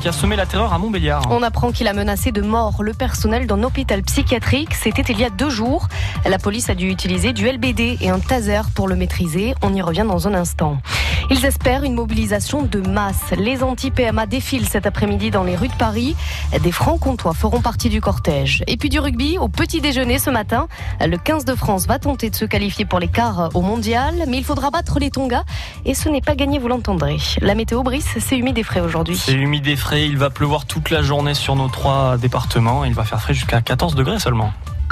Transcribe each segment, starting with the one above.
qui a semé la terreur à Montbéliard. On apprend qu'il a menacé de mort le personnel d'un hôpital psychiatrique. C'était il y a 2 jours. La police a dû utiliser du LBD et un taser pour le maîtriser. On y revient dans un instant. Ils espèrent une mobilisation de masse. Les anti-PMA défilent cet après-midi dans les rues de Paris. Des Francs-Comtois feront partie du cortège. Et puis du rugby au petit déjeuner ce matin. Le 15 de France va tenter de se qualifier pour les quarts au mondial. Mais il faudra battre les Tonga. Et ce n'est pas gagné, vous l'entendrez. La météo, Brice, c'est humide et frais aujourd'hui. C'est humide et frais. Il va pleuvoir toute la journée sur nos 3 départements. Il va faire frais jusqu'à 14 degrés seulement.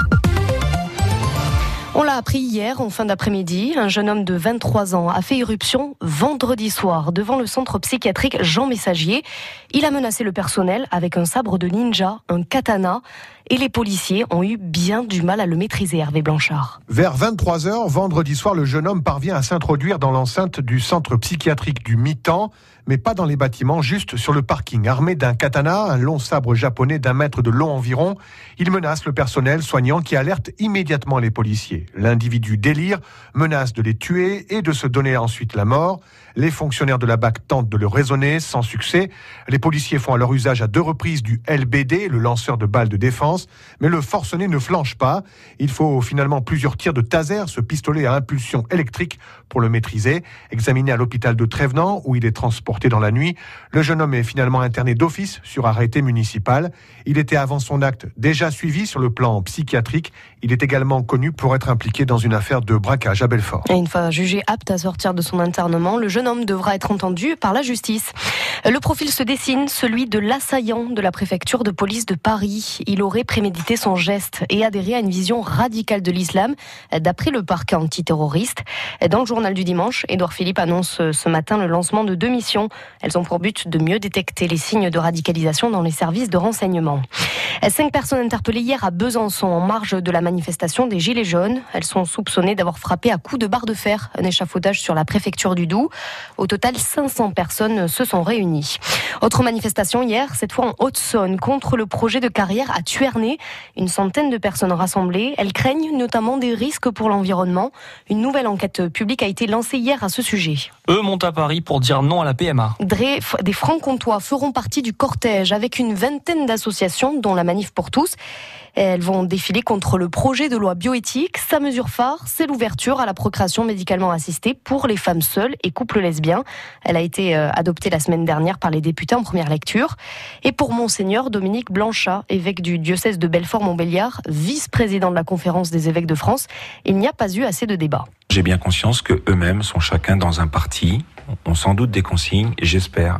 On l'a appris hier, en fin d'après-midi. Un jeune homme de 23 ans a fait irruption vendredi soir devant le centre psychiatrique Jean Messagier. Il a menacé le personnel avec un sabre de ninja, un katana. Et les policiers ont eu bien du mal à le maîtriser, Hervé Blanchard. Vers 23h, vendredi soir, le jeune homme parvient à s'introduire dans l'enceinte du centre psychiatrique du Mi-Temps, mais pas dans les bâtiments, juste sur le parking. Armé d'un katana, un long sabre japonais d'1 mètre de long environ, il menace le personnel soignant qui alerte immédiatement les policiers. L'individu délire, menace de les tuer et de se donner ensuite la mort. Les fonctionnaires de la BAC tentent de le raisonner sans succès. Les policiers font alors usage à 2 reprises du LBD, le lanceur de balles de défense, mais le forcené ne flanche pas. Il faut finalement plusieurs tirs de taser, ce pistolet à impulsion électrique, pour le maîtriser. Examiné à l'hôpital de Trévenans, où il est transporté dans la nuit, le jeune homme est finalement interné d'office sur arrêté municipal. Il était avant son acte déjà suivi sur le plan psychiatrique. Il est également connu pour être impliqué dans une affaire de braquage à Belfort. Et une fois jugé apte à sortir de son internement, le jeune homme devra être entendu par la justice. Le profil se dessine, celui de l'assaillant de la préfecture de police de Paris. Il aurait prémédité son geste et adhéré à une vision radicale de l'islam, d'après le parquet antiterroriste. Dans le journal du dimanche, Édouard Philippe annonce ce matin le lancement de 2 missions. Elles ont pour but de mieux détecter les signes de radicalisation dans les services de renseignement. 5 personnes interpellées hier à Besançon en marge de la manifestation des Gilets jaunes. Elles sont soupçonnées d'avoir frappé à coups de barre de fer un échafaudage sur la préfecture du Doubs. Au total, 500 personnes se sont réunies. Autre manifestation hier, cette fois en Haute-Saône, contre le projet de carrière à Tuernay. Une centaine de personnes rassemblées. Elles craignent notamment des risques pour l'environnement. Une nouvelle enquête publique a été lancée hier à ce sujet. Eux montent à Paris pour dire non à la PMA. Des Francs-Comtois feront partie du cortège avec une vingtaine d'associations, dont la Manif pour tous. Elles vont défiler contre le projet de loi bioéthique. Sa mesure phare, c'est l'ouverture à la procréation médicalement assistée pour les femmes seules et couples lesbiens. Elle a été adoptée la semaine dernière par les députés en première lecture. Et pour Monseigneur Dominique Blanchat, évêque du diocèse de Belfort-Montbéliard, vice-président de la Conférence des évêques de France, il n'y a pas eu assez de débats. J'ai bien conscience que eux-mêmes sont chacun dans un parti, ont sans doute des consignes, et j'espère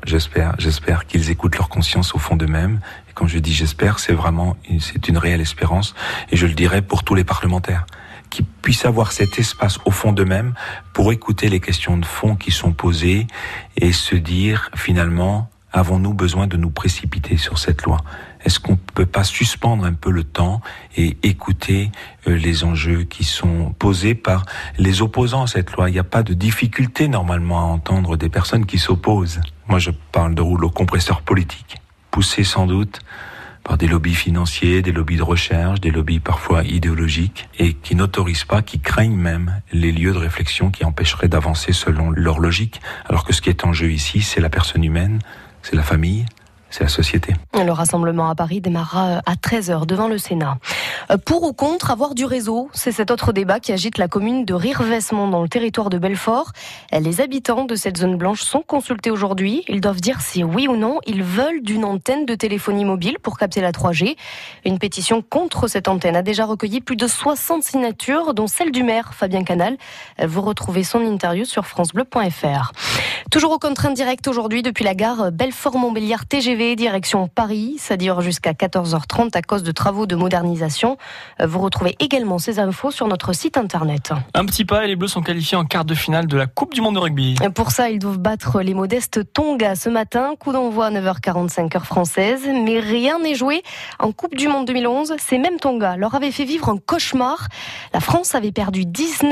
qu'ils écoutent leur conscience au fond d'eux-mêmes. Et quand je dis j'espère, c'est une réelle espérance, et je le dirais pour tous les parlementaires, qui puissent avoir cet espace au fond d'eux-mêmes pour écouter les questions de fond qui sont posées et se dire finalement, avons-nous besoin de nous précipiter sur cette loi ? Est-ce qu'on peut pas suspendre un peu le temps et écouter les enjeux qui sont posés par les opposants à cette loi ? Il n'y a pas de difficulté normalement à entendre des personnes qui s'opposent. Moi, je parle de rouleau compresseur politique, poussé sans doute par des lobbies financiers, des lobbies de recherche, des lobbies parfois idéologiques, et qui n'autorisent pas, qui craignent même les lieux de réflexion qui empêcheraient d'avancer selon leur logique, alors que ce qui est en jeu ici, c'est la personne humaine, c'est la famille, c'est la société. Le rassemblement à Paris démarrera à 13h devant le Sénat. Pour ou contre avoir du réseau, c'est cet autre débat qui agite la commune de Rire-Vesmont dans le territoire de Belfort. Les habitants de cette zone blanche sont consultés aujourd'hui. Ils doivent dire si oui ou non ils veulent d'une antenne de téléphonie mobile pour capter la 3G. Une pétition contre cette antenne a déjà recueilli plus de 60 signatures, dont celle du maire Fabien Canal. Vous retrouvez son interview sur francebleu.fr. Toujours au train direct aujourd'hui depuis la gare Belfort-Montbéliard TGV direction Paris. Ça dure jusqu'à 14h30 à cause de travaux de modernisation. Vous retrouvez également ces infos sur notre site internet. Un petit pas et les Bleus sont qualifiés en quart de finale de la Coupe du Monde de rugby. Pour ça, ils doivent battre les modestes Tonga ce matin. Coup d'envoi à 9h45 heure française. Mais rien n'est joué. En Coupe du Monde 2011, ces mêmes Tonga leur avaient fait vivre un cauchemar. La France avait perdu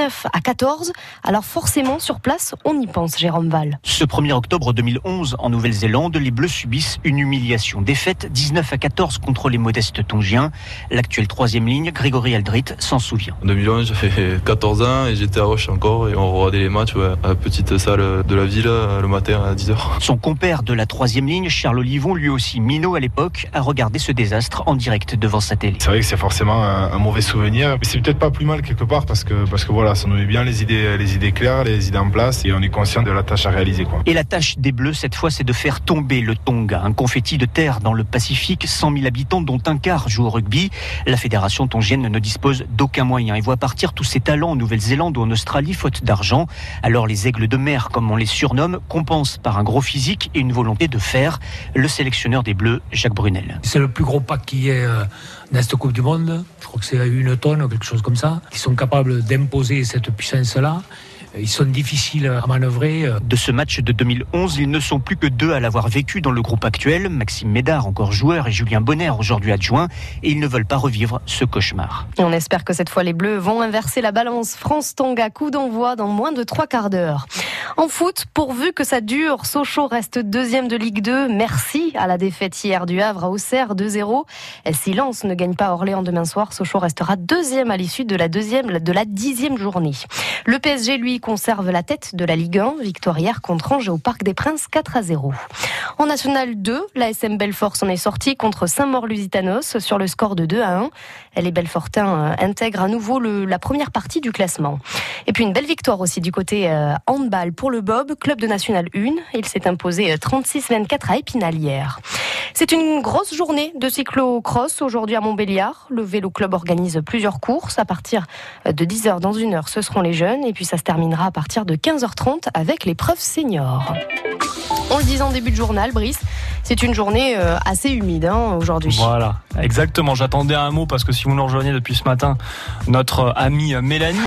19-14. Alors forcément, sur place, on y pense, Jérôme Val. Ce 1er octobre 2011, en Nouvelle-Zélande, les Bleus subissent une humiliation. Défaite 19-14 contre les modestes Tongiens. L'actuelle 3e ligne, Grégory Aldrit, s'en souvient. En 2011, j'avais 14 ans et j'étais à Auch encore et on regardait les matchs à la petite salle de la ville le matin à 10h. Son compère de la 3e ligne, Charles Olivon, lui aussi minot à l'époque, a regardé ce désastre en direct devant sa télé. C'est vrai que c'est forcément un mauvais souvenir, mais c'est peut-être pas plus mal quelque part parce que voilà, ça nous met bien les idées claires, les idées en place et on est conscient de la tâche à réaliser, quoi. Et la tâche des Bleus cette fois, c'est de faire tomber le Tonga, un confetti de terre dans le Pacifique, 100 000 habitants dont un quart jouent au rugby. La fédération tongienne ne dispose d'aucun moyen et voit partir tous ses talents en Nouvelle-Zélande ou en Australie faute d'argent. Alors les aigles de mer, comme on les surnomme, compensent par un gros physique et une volonté de faire. Le sélectionneur des Bleus, Jacques Brunel. C'est le plus gros pack qu'il y ait dans cette Coupe du Monde. Je crois que c'est 1 tonne ou quelque chose comme ça. Ils sont capables d'imposer cette puissance-là. Ils sont difficiles à manœuvrer. De ce match de 2011, ils ne sont plus que 2 à l'avoir vécu dans le groupe actuel. Maxime Médard, encore joueur, et Julien Bonner, aujourd'hui adjoint. Et ils ne veulent pas revivre ce cauchemar. Et on espère que cette fois, les Bleus vont inverser la balance. France-Tonga, coup d'envoi dans moins de 3 quarts d'heure. En foot, pourvu que ça dure, Sochaux reste 2e de Ligue 2. Merci à la défaite hier du Havre à Auxerre, 2-0. Si Lens ne gagne pas Orléans demain soir, Sochaux restera 2e à l'issue de la 10e journée. Le PSG, lui, conserve la tête de la Ligue 1. Victoire hier contre Angers au Parc des Princes, 4-0. En National 2, l'ASM Belfort s'en est sortie contre Saint-Maur-Lusitanos sur le score de 2-1. Les Belfortins intègrent à nouveau la première partie du classement. Et puis une belle victoire aussi du côté handball pour le Bob, club de National 1. Il s'est imposé 36-24 à Épinal hier. C'est une grosse journée de cyclo-cross aujourd'hui à Montbéliard. Le Vélo Club organise plusieurs courses. À partir de 10h dans 1 heure, ce seront les jeunes. Et puis ça se terminera à partir de 15h30 avec l'épreuve senior. On le disait en début de journal, Brice, c'est une journée assez humide aujourd'hui. Voilà, exactement. J'attendais un mot parce que si vous nous rejoignez depuis ce matin, notre amie Mélanie